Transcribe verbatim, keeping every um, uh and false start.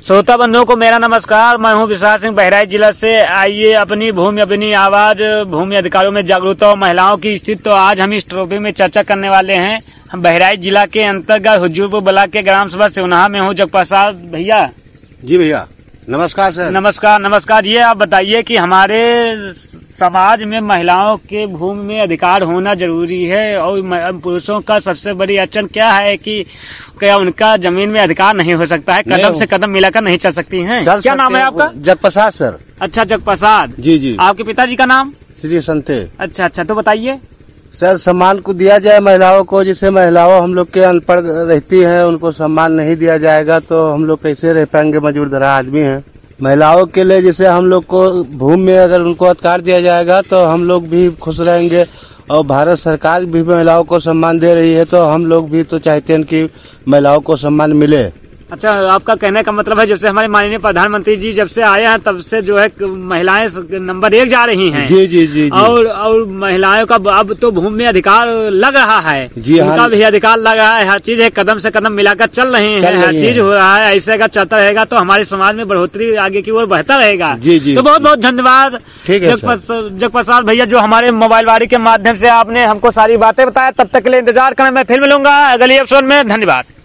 श्रोता बंधुओं को मेरा नमस्कार। मैं हूं विशाल सिंह, बहराइच जिला से। आइए अपनी भूमि अपनी आवाज, भूमि अधिकारों में जागरूकता और महिलाओं की स्थिति, तो आज हम इस टॉपिक में चर्चा करने वाले हैं। हम बहराइच जिला के अंतर्गत हुजूरपुर ब्लॉक के ग्राम सभा सिवनाहा में हूँ। जगप्रसाद भैया। जी भैया, नमस्कार सर। नमस्कार नमस्कार। ये आप बताइए कि हमारे समाज में महिलाओं के भूमि में अधिकार होना जरूरी है, और पुरुषों का सबसे बड़ी अड़चन क्या है कि क्या उनका जमीन में अधिकार नहीं हो सकता है, कदम से कदम मिलाकर नहीं चल सकती हैं। क्या नाम है आपका? जगप्रसाद सर। अच्छा, जगप्रसाद जी जी। आपके पिताजी का नाम? श्री संते। अच्छा अच्छा, तो बताइए सर। सम्मान को दिया जाए महिलाओं को, जिसे महिलाओं हम लोग के अनपढ़ रहती हैं, उनको सम्मान नहीं दिया जाएगा तो हम लोग कैसे रह पाएंगे? मजदूर धरा आदमी हैं। महिलाओं के लिए जैसे हम लोग को भूमि में अगर उनको अधिकार दिया जाएगा तो हम लोग भी खुश रहेंगे, और भारत सरकार भी महिलाओं को सम्मान दे रही है, तो हम लोग भी तो चाहते हैं कि महिलाओं को सम्मान मिले। अच्छा, आपका कहने का मतलब है जब से हमारे माननीय प्रधानमंत्री जी जब से आए हैं तब से जो है महिलाएं नंबर एक जा रही हैं। जी जी जी, जी। और और महिलाओं का अब तो भूमि में अधिकार लग रहा है जी। उनका हाँ, भी अधिकार लग रहा है। हर चीज है, कदम से कदम मिलाकर चल रहे हैं, हर चीज हो रहा है। ऐसे अगर चलता रहेगा तो हमारे समाज में बढ़ोतरी आगे की ओर बेहतर रहेगा। जी जी। तो बहुत बहुत धन्यवाद जगप्रसाद भैया, जो हमारे मोबाइल वारी के माध्यम से आपने हमको सारी बातें बताया। तब तक के लिए इंतजार करें, मैं फिर मिलूंगा अगले एपिसोड में। धन्यवाद।